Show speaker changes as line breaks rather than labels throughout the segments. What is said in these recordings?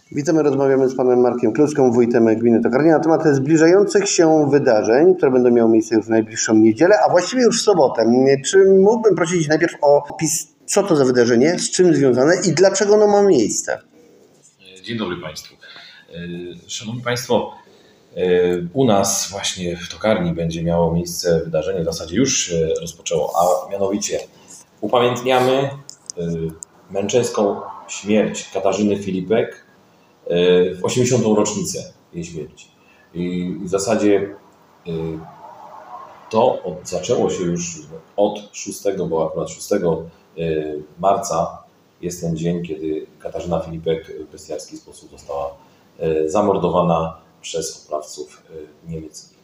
Witamy, rozmawiamy z panem Markiem Kluską, wójtem gminy Tokarnia na temat zbliżających się wydarzeń, które będą miały miejsce już w najbliższą niedzielę, a właściwie już w sobotę. Czy mógłbym prosić najpierw o opis, co to za wydarzenie, z czym związane i dlaczego ono ma miejsce?
Dzień dobry Państwu. Szanowni Państwo, u nas właśnie w Tokarni będzie miało miejsce wydarzenie, w zasadzie już się rozpoczęło, a mianowicie upamiętniamy męczeńską śmierć Katarzyny Filipek w 80. rocznicę jej śmierci. I w zasadzie to zaczęło się już od 6, bo akurat 6 marca jest ten dzień, kiedy Katarzyna Filipek w bestialski sposób została zamordowana przez oprawców niemieckich.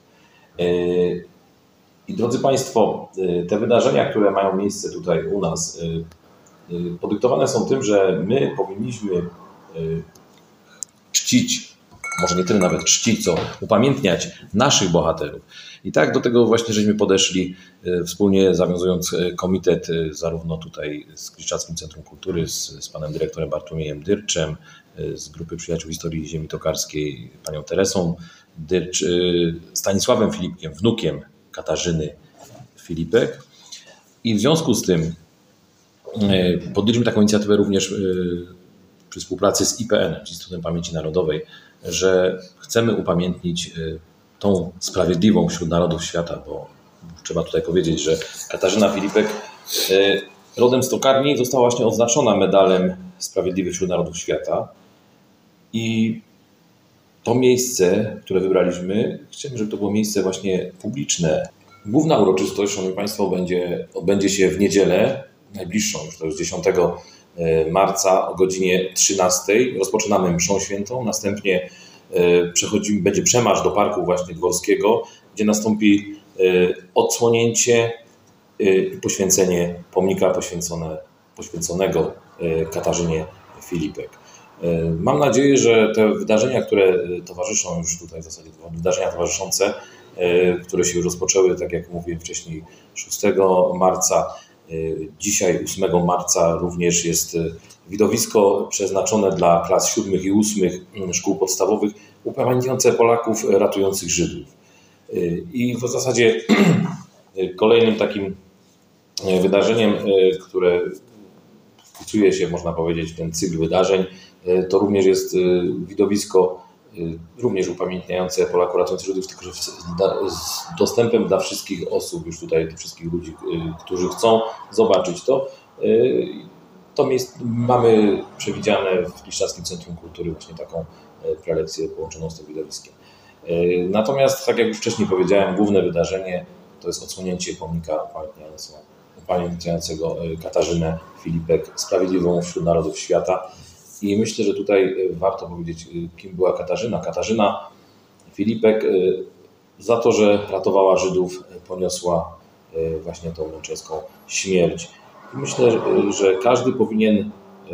I drodzy Państwo, te wydarzenia, które mają miejsce tutaj u nas, podyktowane są tym, że my powinniśmy czcić, może nie tyle nawet czcić, co upamiętniać naszych bohaterów. I tak do tego właśnie żeśmy podeszli, wspólnie zawiązując komitet zarówno tutaj z Kliszczackim Centrum Kultury, z panem dyrektorem Bartłomiejem Dyrczem, z Grupy Przyjaciół Historii Ziemi Tokarskiej, panią Teresą Dyrcz, Stanisławem Filipkiem, wnukiem Katarzyny Filipek. I w związku z tym podjęliśmy taką inicjatywę również przy współpracy z IPN, Instytutem Pamięci Narodowej, że chcemy upamiętnić tą sprawiedliwą wśród narodów świata, bo trzeba tutaj powiedzieć, że Katarzyna Filipek rodem z Tokarni została właśnie odznaczona medalem Sprawiedliwy wśród narodów świata. I to miejsce, które wybraliśmy, chcieliśmy, żeby to było miejsce właśnie publiczne. Główna uroczystość, szanowni Państwo, odbędzie się w niedzielę, najbliższą, już to jest 10 marca o godzinie 13. Rozpoczynamy mszą świętą, następnie będzie przemarsz do Parku właśnie Dworskiego, gdzie nastąpi odsłonięcie i poświęcenie pomnika poświęconego Katarzynie Filipek. Mam nadzieję, że te wydarzenia, które towarzyszą już tutaj, w zasadzie wydarzenia towarzyszące, które się już rozpoczęły, tak jak mówiłem wcześniej, 6 marca, dzisiaj 8 marca również jest widowisko przeznaczone dla klas 7 i 8 szkół podstawowych, upamiętniające Polaków ratujących Żydów. I w zasadzie kolejnym takim wydarzeniem, które wpisuje się, można powiedzieć, w ten cykl wydarzeń, to również jest widowisko również upamiętniające Polaków ratujących Żydów, tylko że z dostępem dla wszystkich osób, już tutaj dla wszystkich ludzi, którzy chcą zobaczyć to. To mamy przewidziane w Kliszczackim Centrum Kultury właśnie taką prelekcję połączoną z tym widowiskiem. Natomiast, tak jak już wcześniej powiedziałem, główne wydarzenie to jest odsłonięcie pomnika upamiętniającego Katarzynę Filipek, sprawiedliwą wśród narodów świata. I myślę, że tutaj warto powiedzieć, kim była Katarzyna. Katarzyna Filipek za to, że ratowała Żydów, poniosła właśnie tą męczeńską śmierć. I myślę, że każdy powinien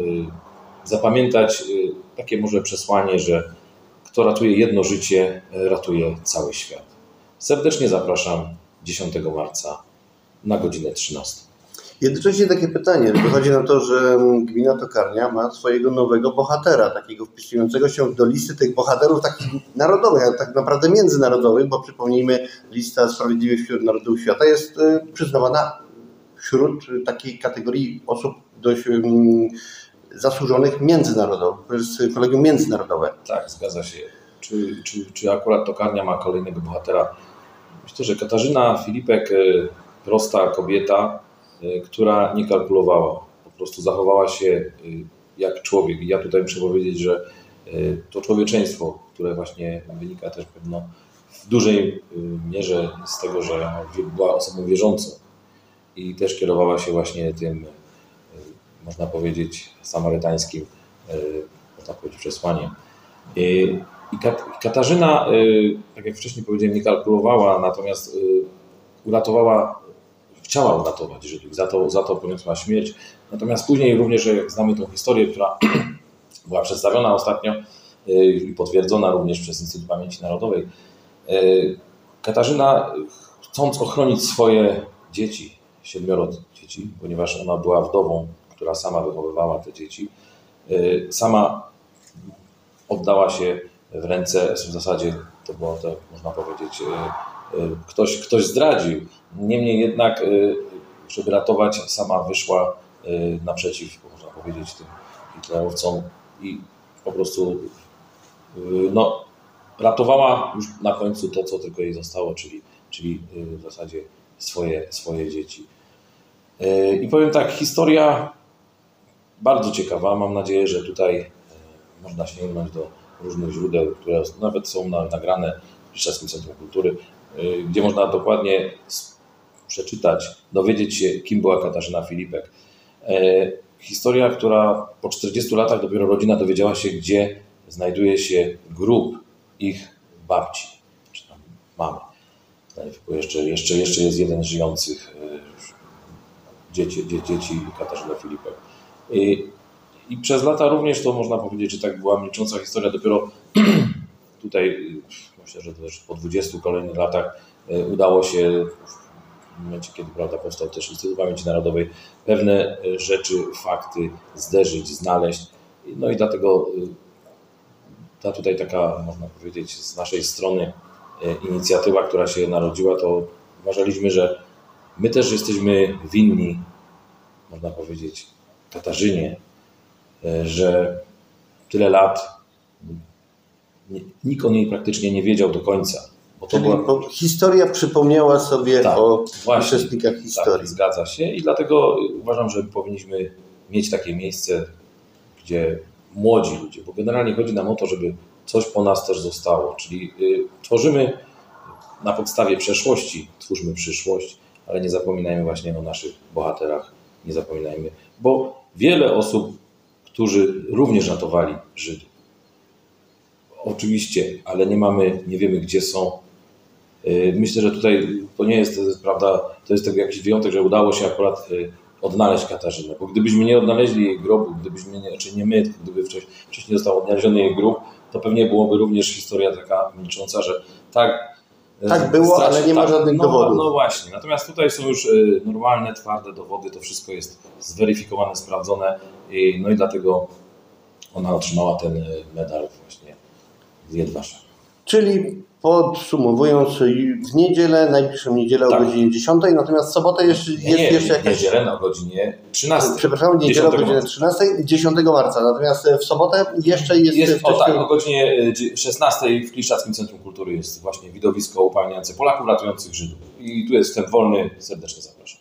zapamiętać takie może przesłanie, że kto ratuje jedno życie, ratuje cały świat. Serdecznie zapraszam 10 marca na godzinę 13.
Jednocześnie takie pytanie, wychodzi na to, że gmina Tokarnia ma swojego nowego bohatera, takiego wpisującego się do listy tych bohaterów takich narodowych, ale tak naprawdę międzynarodowych, bo przypomnijmy, lista Sprawiedliwych wśród narodów świata jest przyznawana wśród takiej kategorii osób dość zasłużonych międzynarodowych, to jest kolegium międzynarodowe.
Tak, zgadza się. Czy akurat Tokarnia ma kolejnego bohatera? Myślę, że Katarzyna Filipek, prosta kobieta, która nie kalkulowała, po prostu zachowała się jak człowiek. I ja tutaj muszę powiedzieć, że to człowieczeństwo, które właśnie wynika też pewno w dużej mierze z tego, że była osobą wierzącą i też kierowała się właśnie tym, można powiedzieć, samarytańskim, można powiedzieć, przesłaniem. I Katarzyna, tak jak wcześniej powiedziałem, nie kalkulowała, natomiast chciała uratować Żydów, za to poniosła śmierć. Natomiast później również, jak znamy tą historię, która była przedstawiona ostatnio i potwierdzona również przez Instytut Pamięci Narodowej, Katarzyna, chcąc ochronić swoje dzieci, 7 dzieci, ponieważ ona była wdową, która sama wychowywała te dzieci, sama oddała się w ręce, w zasadzie to było, tak można powiedzieć, ktoś zdradził. Niemniej jednak, żeby ratować, sama wyszła naprzeciw, można powiedzieć, tym hitlerowcom i po prostu ratowała już na końcu to, co tylko jej zostało, czyli w zasadzie swoje dzieci. I powiem tak, historia bardzo ciekawa. Mam nadzieję, że tutaj można sięgnąć do różnych źródeł, które nawet są nagrane w Kliszczackim Centrum Kultury, gdzie można dokładnie przeczytać, dowiedzieć się, kim była Katarzyna Filipek. Historia, która po 40 latach dopiero rodzina dowiedziała się, gdzie znajduje się grób ich babci, czy tam mamy. Jeszcze jest jeden z żyjących dzieci Katarzyny Filipek. I przez lata również to można powiedzieć, że tak była milcząca historia. Dopiero tutaj, myślę, że też po 20 kolejnych latach udało się, w momencie kiedy powstał też Instytut Pamięci Narodowej, pewne rzeczy, fakty zderzyć, znaleźć. No i dlatego ta tutaj taka, można powiedzieć, z naszej strony inicjatywa, która się narodziła, to uważaliśmy, że my też jesteśmy winni, można powiedzieć, Katarzynie, że tyle lat nikt o niej praktycznie nie wiedział do końca.
Bo historia przypomniała sobie o uczestnikach historii.
Tak, zgadza się i dlatego uważam, że powinniśmy mieć takie miejsce, gdzie młodzi ludzie, bo generalnie chodzi nam o to, żeby coś po nas też zostało, czyli tworzymy na podstawie przeszłości, twórzmy przyszłość, ale nie zapominajmy właśnie o naszych bohaterach, nie zapominajmy, bo wiele osób, którzy również ratowali Żydów. Oczywiście, ale nie wiemy, gdzie są. Myślę, że tutaj to nie jest, prawda, to jest taki jakiś wyjątek, że udało się akurat odnaleźć Katarzynę, bo gdybyśmy nie odnaleźli jej grobu, gdyby wcześniej został odnaleziony jej grób, to pewnie byłoby również historia taka milcząca, że
tak było, ale nie ma żadnych dowodów.
No właśnie, natomiast tutaj są już normalne, twarde dowody, to wszystko jest zweryfikowane, sprawdzone i dlatego ona otrzymała ten medal właśnie z Jedwabia.
Czyli podsumowując, w niedzielę, najbliższą niedzielę o godzinie 10, natomiast w sobotę jeszcze jest jakaś...
Niedzielę o godzinie 13.
Przepraszam, niedzielę o godzinie 13, 10 marca, natomiast w sobotę jeszcze jest
o godzinie 16 w Kliszczackim Centrum Kultury jest właśnie widowisko upamiętniające Polaków ratujących Żydów. I tu jest wstęp wolny, serdecznie zapraszam.